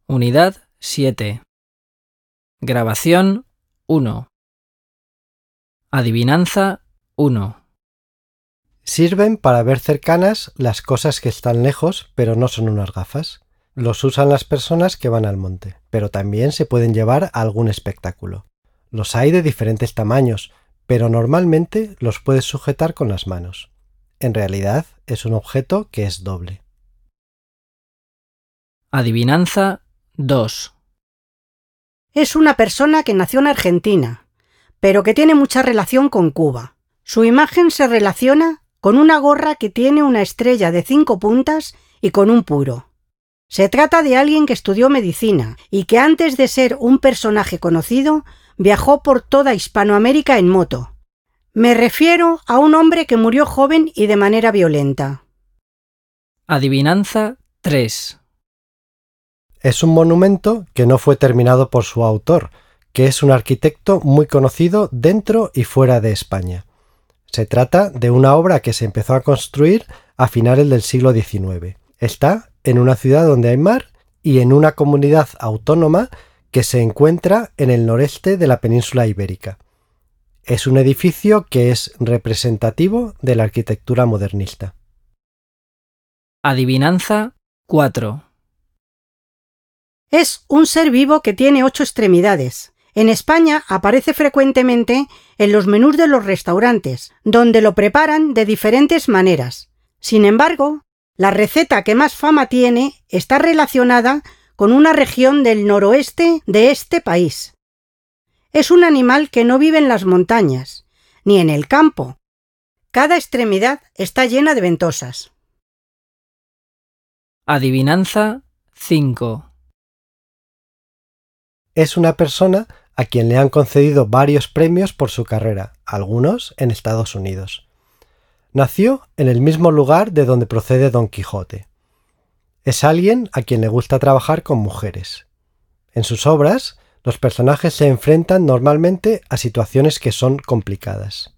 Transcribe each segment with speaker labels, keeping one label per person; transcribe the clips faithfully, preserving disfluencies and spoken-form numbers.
Speaker 1: Unidad siete. Grabación uno. Adivinanza uno.
Speaker 2: Sirven para ver cercanas las cosas que están lejos, pero no son unas gafas. Los usan las personas que van al monte, pero también se pueden llevar a algún espectáculo. Los hay de diferentes tamaños, pero normalmente los puedes sujetar con las manos. En realidad es un objeto que es doble.
Speaker 1: Adivinanza dos.
Speaker 3: Es una persona que nació en Argentina, pero que tiene mucha relación con Cuba. Su imagen se relaciona con una gorra que tiene una estrella de cinco puntas y con un puro. Se trata de alguien que estudió medicina y que antes de ser un personaje conocido, viajó por toda Hispanoamérica en moto. Me refiero a un hombre que murió joven y de manera violenta.
Speaker 1: Adivinanza tres.
Speaker 2: Es un monumento que no fue terminado por su autor, que es un arquitecto muy conocido dentro y fuera de España. Se trata de una obra que se empezó a construir a finales del siglo diecinueve. Está en una ciudad donde hay mar y en una comunidad autónoma que se encuentra en el noreste de la península ibérica. Es un edificio que es representativo de la arquitectura modernista.
Speaker 1: Adivinanza cuatro.
Speaker 3: Es un ser vivo que tiene ocho extremidades. En España aparece frecuentemente en los menús de los restaurantes, donde lo preparan de diferentes maneras. Sin embargo, la receta que más fama tiene está relacionada con una región del noroeste de este país. Es un animal que no vive en las montañas, ni en el campo. Cada extremidad está llena de ventosas.
Speaker 1: Adivinanza cinco.
Speaker 2: Es una persona a quien le han concedido varios premios por su carrera, algunos en Estados Unidos. Nació en el mismo lugar de donde procede Don Quijote. Es alguien a quien le gusta trabajar con mujeres. En sus obras, los personajes se enfrentan normalmente a situaciones que son complicadas.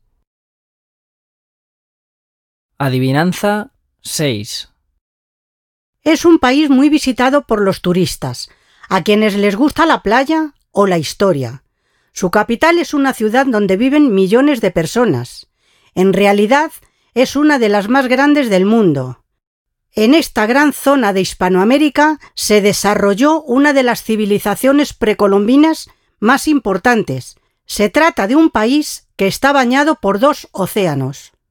Speaker 1: Adivinanza seis.
Speaker 3: Es un país muy visitado por los turistas, a quienes les gusta la playa o la historia. Su capital es una ciudad donde viven millones de personas. En realidad, es una de las más grandes del mundo. En esta gran zona de Hispanoamérica se desarrolló una de las civilizaciones precolombinas más importantes. Se trata de un país que está bañado por dos océanos.